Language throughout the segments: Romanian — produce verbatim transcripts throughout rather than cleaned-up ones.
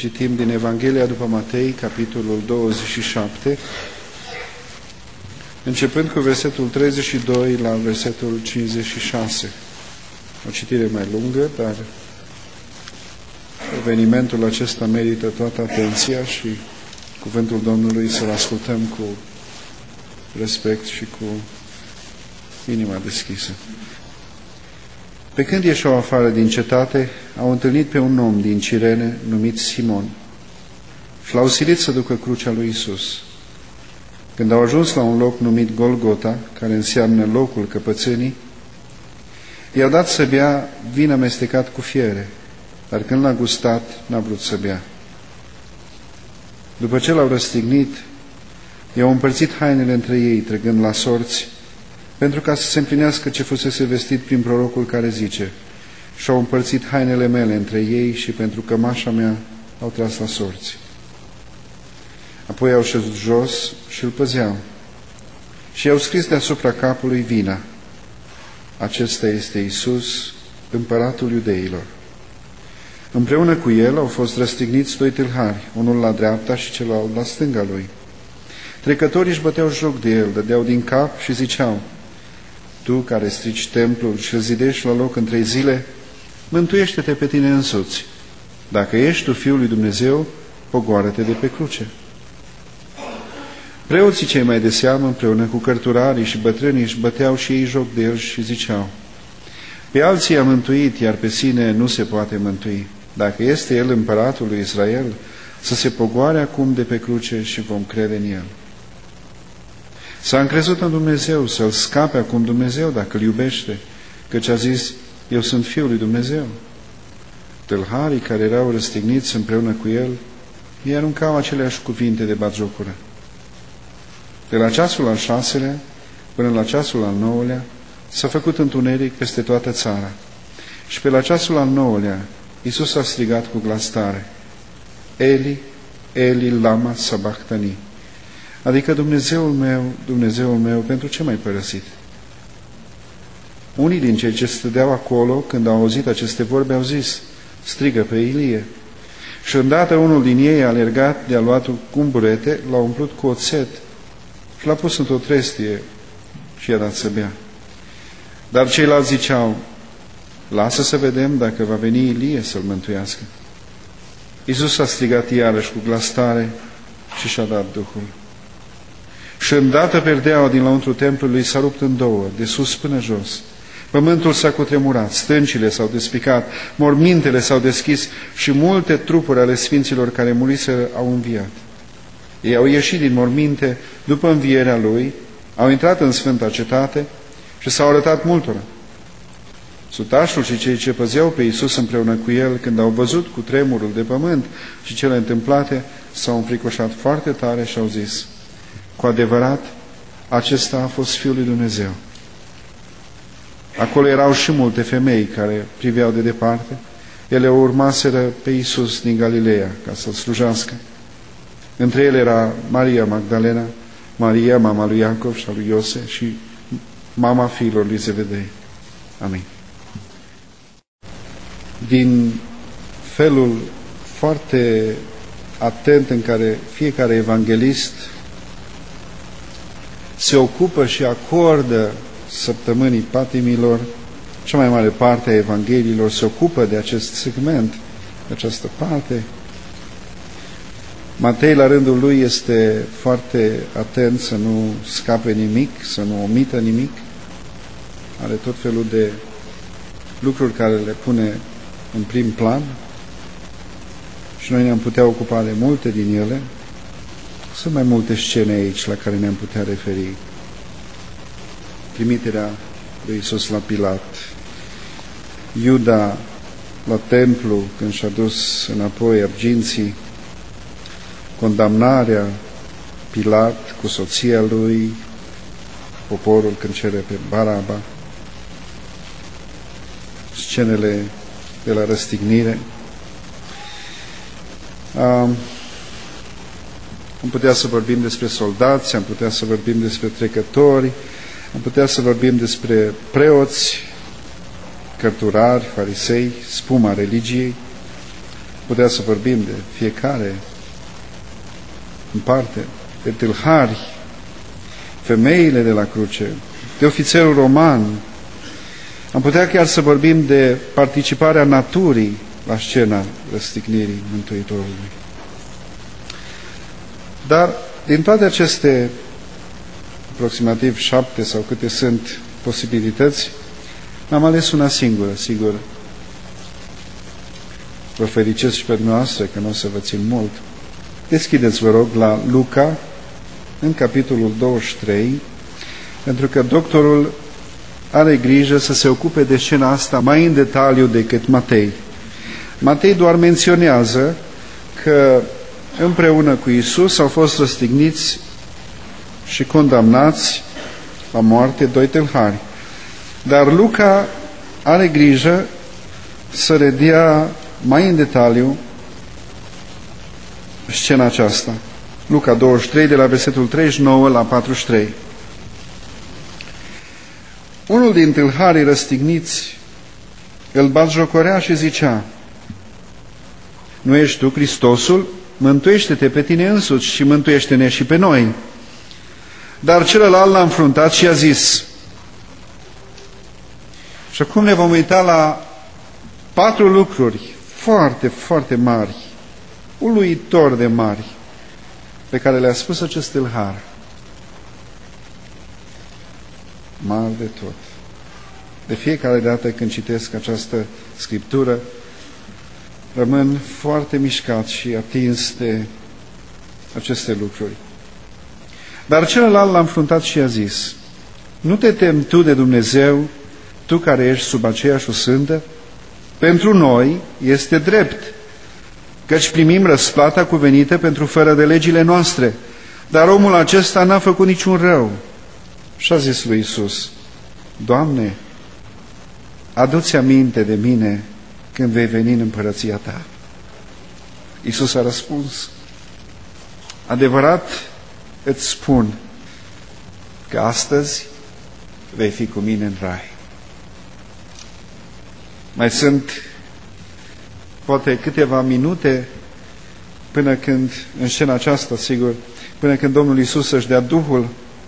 Citim din Evanghelia după Matei, capitolul douăzeci și șapte, începând cu versetul treizeci și doi la versetul cincizeci și șase. O citire mai lungă, dar evenimentul acesta merită toată atenția și cuvântul Domnului să-l ascultăm cu respect și cu inima deschisă. Pe când ieșeau afară din cetate, au întâlnit pe un om din Cirene numit Simon și l-au silit să ducă crucea lui Isus. Când au ajuns la un loc numit Golgota, care înseamnă locul căpățânii, i-au dat să bea vin amestecat cu fiere, dar când l-a gustat, n-a vrut să bea. După ce l-au răstignit, i-au împărțit hainele între ei, trăgând la sorți, pentru ca să se împlinească ce fusese vestit prin prorocul care zice: și-au împărțit hainele mele între ei și pentru cămașa mea au tras la sorți. Apoi au șezut jos și îl păzeau și i-au scris deasupra capului vina: acesta este Iisus, împăratul iudeilor. Împreună cu el au fost răstigniți doi tâlhari, unul la dreapta și celălalt la stânga lui. Trecătorii își băteau joc de el, dădeau din cap și ziceau: tu care strici templul și îl zidești la loc în trei zile, mântuiește-te pe tine însuți. Dacă ești tu Fiul lui Dumnezeu, pogoară-te de pe cruce. Preoții cei mai de seamă, împreună cu cărturarii și bătrânii, își băteau și ei joc de el și ziceau: pe alții a mântuit, iar pe sine nu se poate mântui. Dacă este el împăratul lui Israel, să se pogoare acum de pe cruce și vom crede în el. S-a încrezut în Dumnezeu, să-l scape acum Dumnezeu dacă îl iubește, căci a zis: eu sunt Fiul lui Dumnezeu. Tâlharii care erau răstigniți împreună cu el îi aruncau aceleași cuvinte de batjocură. De la ceasul al șaselea până la ceasul al nouălea s-a făcut întuneric peste toată țara. Și pe la ceasul al nouălea Iisus a strigat cu glas tare: Eli, Eli, lama sabachthani, adică Dumnezeul meu, Dumnezeul meu, pentru ce m-ai părăsit? Unii din cei ce stădeau acolo, când au auzit aceste vorbe, au zis: strigă pe Ilie. Și îndată unul din ei a alergat, de-a luat un burete, l-a umplut cu oțet și l-a pus într-o trestie și i-a dat să bea. Dar ceilalți ziceau: lasă să vedem dacă va veni Ilie să-l mântuiască. Iisus a strigat iarăși cu glas tare și și-a dat Duhul. Și îndată perdeaua din lăuntru templului s-a rupt în două, de sus până jos. Pământul s-a cutremurat, stâncile s-au despicat, mormintele s-au deschis și multe trupuri ale sfinților care muriseră au înviat. Ei au ieșit din morminte după învierea lui, au intrat în sfânta cetate și s-au arătat multora. Sutașul și cei ce păzeau pe Iisus împreună cu el, când au văzut cu tremurul de pământ și cele întâmplate, s-au înfricoșat foarte tare și au zis: cu adevărat, acesta a fost Fiul lui Dumnezeu. Acolo erau și multe femei care priveau de departe. Ele o urmaseră pe Iisus din Galileea ca să-L slujească. Între ele era Maria Magdalena, Maria, mama lui Iacov și a lui Iose, și mama fiilor lui Zevedei. Amin. Din felul foarte atent în care fiecare evanghelist se ocupă și acordă săptămânii patimilor, cea mai mare parte a evangheliilor se ocupă de acest segment, de această parte. Matei, la rândul lui, este foarte atent să nu scape nimic, să nu omită nimic. Are tot felul de lucruri care le pune în prim plan și noi ne-am putea ocupa de multe din ele. Sunt mai multe scene aici la care ne-am putea referi. Trimiterea lui Iisus la Pilat, Iuda la templu când și-a dus înapoi arginții, condamnarea Pilat cu soția lui, poporul când cere pe Baraba, scenele de la răstignire. Um, am putea să vorbim despre soldați, am putea să vorbim despre trecători, am putea să vorbim despre preoți, cărturari, farisei, spuma religiei. putea să vorbim de fiecare în parte, de tâlhari, femeile de la cruce, de ofițerul roman. Am putea chiar să vorbim de participarea naturii la scena răstignirii Mântuitorului. Dar din toate aceste aproximativ șapte sau câte sunt posibilități, am ales una singură, sigur. Vă fericesc și pe dumneavoastră că nu o să vă țin mult. Deschideți, vă rog, la Luca, în capitolul douăzeci și trei, pentru că doctorul are grijă să se ocupe de scena asta mai în detaliu decât Matei. Matei doar menționează că împreună cu Iisus au fost răstigniți și condamnați la moarte doi tâlhari. Dar Luca are grijă să redea mai în detaliu scena aceasta. Luca douăzeci și trei, de la versetul treizeci și nouă la patruzeci și trei. Unul din tâlharii răstigniți îl batjocorea și zicea: nu ești tu Hristosul? Mântuiește-te pe tine însuți și mântuiește-ne și pe noi. Dar celălalt l-a înfruntat și a zis. Și acum ne vom uita la patru lucruri foarte, foarte mari, uluitor de mari, pe care le-a spus acest tâlhar. Mari de tot. De fiecare dată când citesc această scriptură, rămân foarte mișcat și atins de aceste lucruri. Dar celălalt l-a înfruntat și a zis: nu te temi tu de Dumnezeu, tu care ești sub aceeași osândă? Pentru noi este drept, căci primim răsplata cuvenită pentru fără de legile noastre, dar omul acesta n-a făcut niciun rău. Și a zis lui Iisus: Doamne, adu-ți aminte de mine când vei veni în împărăția ta. Iisus a răspuns: adevărat îți spun că astăzi vei fi cu mine în rai. Mai sunt poate câteva minute până când, în scena aceasta, sigur, până când Domnul Iisus își dea Duhul.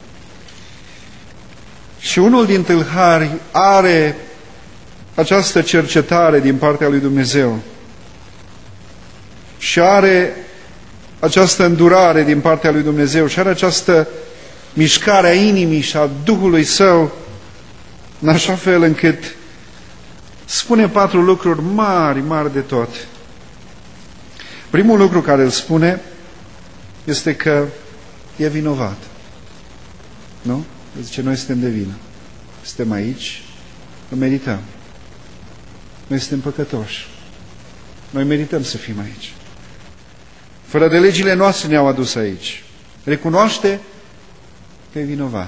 Și unul din tâlhari are această cercetare din partea lui Dumnezeu și are această îndurare din partea lui Dumnezeu și are această mișcare a inimii și a Duhului Său, în așa fel încât spune patru lucruri mari, mari de tot. Primul lucru care îl spune este că e vinovat. Nu? Zice, noi suntem de vină. Suntem aici, o merităm. Noi suntem păcătoși. Noi merităm să fim aici. Fără de legile noastre ne-au adus aici. Recunoaște că e vinovat.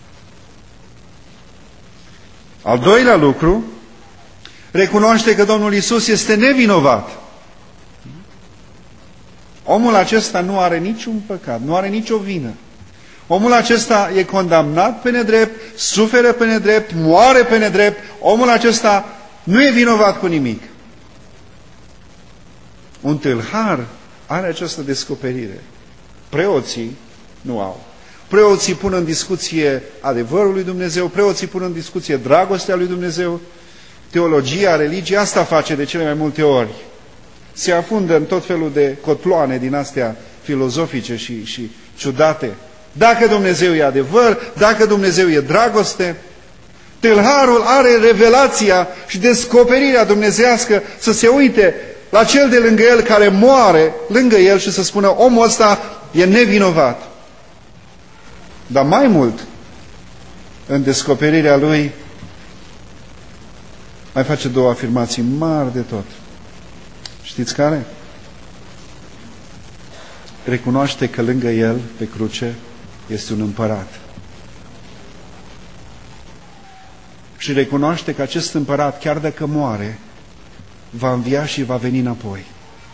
Al doilea lucru, recunoaște că Domnul Iisus este nevinovat. Omul acesta nu are niciun păcat, nu are nicio vină. Omul acesta e condamnat pe nedrept, suferă pe nedrept, moare pe nedrept. Omul acesta nu e vinovat cu nimic. Un tâlhar are această descoperire. Preoții nu au. Preoții pun în discuție adevărul lui Dumnezeu, preoții pun în discuție dragostea lui Dumnezeu, teologia, religia, asta face de cele mai multe ori. Se afundă în tot felul de cotloane din astea filozofice și, și ciudate. Dacă Dumnezeu e adevăr, dacă Dumnezeu e dragoste, tâlharul are revelația și descoperirea dumnezească să se uite la cel de lângă el care moare lângă el și să spună, omul ăsta e nevinovat. Dar mai mult, în descoperirea lui, mai face două afirmații mari de tot. Știți care? Recunoaște că lângă el, pe cruce, este un împărat. Și recunoaște că acest împărat, chiar dacă moare, va învia și va veni înapoi.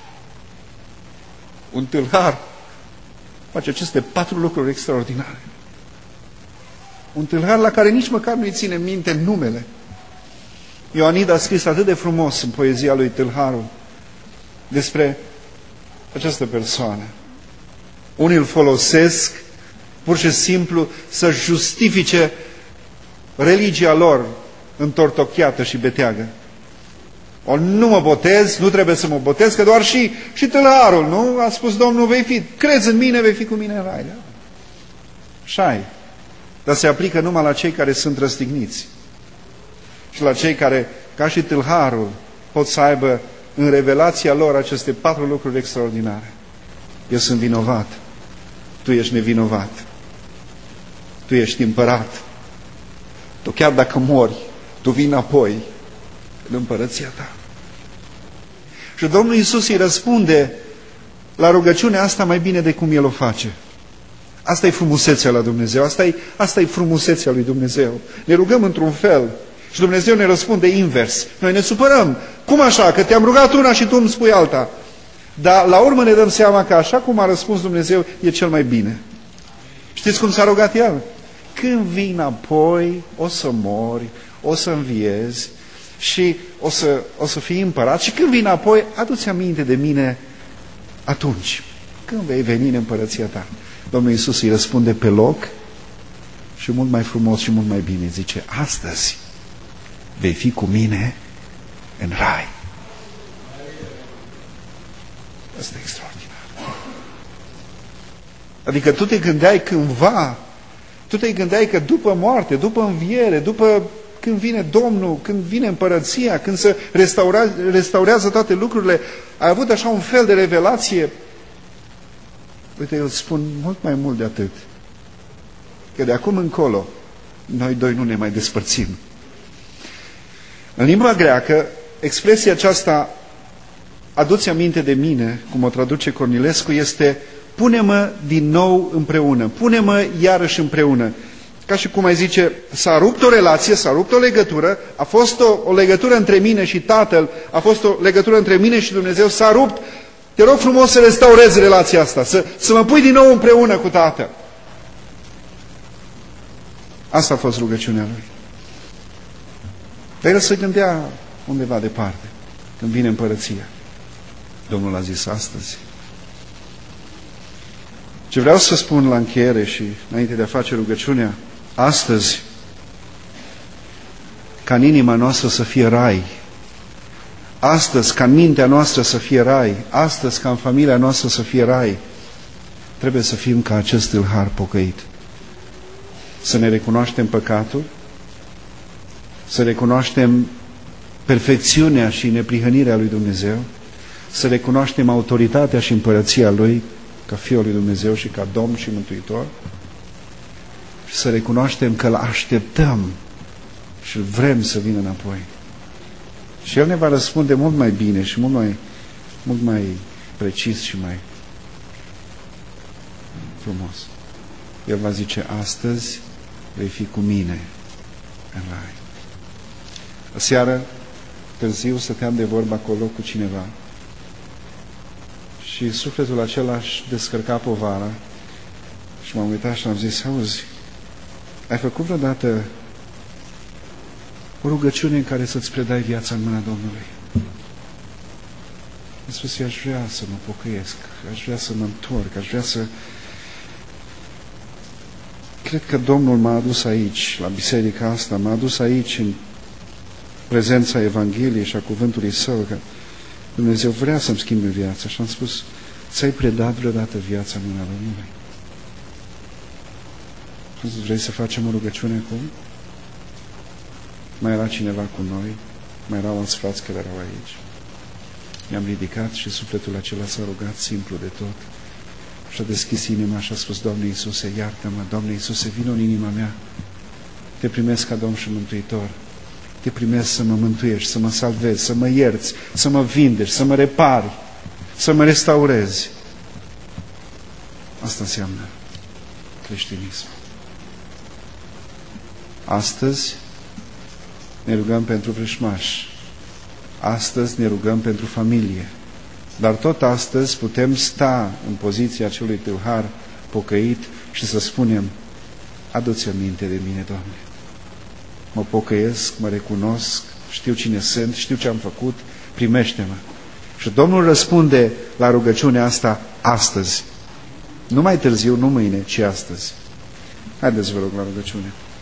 Un tâlhar face aceste patru lucruri extraordinare. Un tâlhar la care nici măcar nu-i ține minte numele. Ioanid a scris atât de frumos în poezia lui Tâlharul. despre această persoană. Unii îl folosesc pur și simplu să justifice religia lor întortocheată și beteagă. O, nu mă botez, nu trebuie să mă botez, că doar și, și tâlharul, nu? A spus Domnul, vei fi, crezi în mine, vei fi cu mine în rai. Da? Așa-i. Dar se aplică numai la cei care sunt răstigniți. Și la cei care, ca și tâlharul, pot să aibă în revelația lor aceste patru lucruri extraordinare. Eu sunt vinovat. Tu ești nevinovat. Tu ești împărat. Tu chiar dacă mori, tu vii înapoi în împărăția ta. Și Domnul Iisus îi răspunde la rugăciunea asta mai bine de cum El o face. Asta e frumusețea la Dumnezeu, asta e, asta e frumusețea lui Dumnezeu. Ne rugăm într-un fel și Dumnezeu ne răspunde invers. Noi ne supărăm. Cum așa? Că te-am rugat una și tu îmi spui alta. Dar la urmă ne dăm seama că așa cum a răspuns Dumnezeu e cel mai bine. Știți cum s-a rugat El? Când vii înapoi, o să mori, o să înviezi și o să, o să fii împărat. Și când vii înapoi, adu-ți aminte de mine atunci, când vei veni în împărăția ta. Domnul Iisus îi răspunde pe loc și mult mai frumos și mult mai bine. Zice, astăzi vei fi cu mine în rai. Asta e extraordinar. Adică tu te gândeai cândva, tu te gândeai că după moarte, după înviere, după când vine Domnul, când vine împărăția, când se restaurează, restaurează toate lucrurile, ai avut așa un fel de revelație. Uite, eu îți spun mult mai mult de atât. Că de acum încolo, noi doi nu ne mai despărțim. În limba greacă, expresia aceasta, adu-ți aminte de mine, cum o traduce Cornilescu, este pune-mă din nou împreună, pune-mă iarăși împreună. Ca și cum ai zice, s-a rupt o relație, s-a rupt o legătură, a fost o, o legătură între mine și Tatăl, a fost o legătură între mine și Dumnezeu, s-a rupt. Te rog frumos să restaurezi relația asta, să, să mă pui din nou împreună cu Tatăl. Asta a fost rugăciunea lui. Dar el se gândea undeva departe, când vine împărăția. Domnul a zis astăzi. Ce vreau să spun la încheiere și înainte de a face rugăciunea, astăzi, ca în inima noastră să fie rai, astăzi, ca în mintea noastră să fie rai, astăzi, ca în familia noastră să fie rai, trebuie să fim ca acest tâlhar pocăit. Să ne recunoaștem păcatul, să recunoaștem perfecțiunea și neprihănirea lui Dumnezeu, să recunoaștem autoritatea și împărăția Lui ca Fiul lui Dumnezeu și ca Domn și Mântuitor și să recunoaștem că îl așteptăm și îl vrem să vină înapoi. Și El ne va răspunde mult mai bine și mult mai, mult mai precis și mai frumos. El va zice, astăzi vei fi cu mine în rai. Aseară, târziu, stăteam de vorbă acolo cu cineva și sufletul acela își descărca povara și m-am uitat și am zis, auzi, ai făcut vreodată o rugăciune în care să-ți predai viața în mâna Domnului? Am spus, eu aș vrea să mă pocăiesc, aș vrea să mă întorc, aș vrea să... Cred că Domnul m-a adus aici, la biserica asta, m-a adus aici în prezența Evangheliei și a cuvântului Său, că Dumnezeu vrea să-mi schimbe viața. Și am spus, ți-ai predat vreodată viața în mâna Domnului? Și am spus, vrei să facem o rugăciune acum? Mai era cineva cu noi, mai erau alți frați care erau aici. Mi-am ridicat și sufletul acela s-a rugat simplu de tot. Și a deschis inima și a spus, Doamne Iisuse, iartă-mă, Doamne Iisuse, vină în inima mea. Te primesc ca Domn și Mântuitor. Te primesc să mă mântuiești, să mă salvezi, să mă ierți, să mă vindeci, să mă repari, să mă restaurezi. Asta înseamnă creștinism. Astăzi ne rugăm pentru vrăjmași. Astăzi ne rugăm pentru familie. Dar tot astăzi putem sta în poziția acelui tâlhar pocăit și să spunem, adu-ți aminte de mine, Doamne. Mă pocăiesc, mă recunosc, știu cine sunt, știu ce am făcut, primește-mă. Și Domnul răspunde la rugăciunea asta astăzi. Nu mai târziu, nu mâine, ci astăzi. Haideți, vă rog, la rugăciune.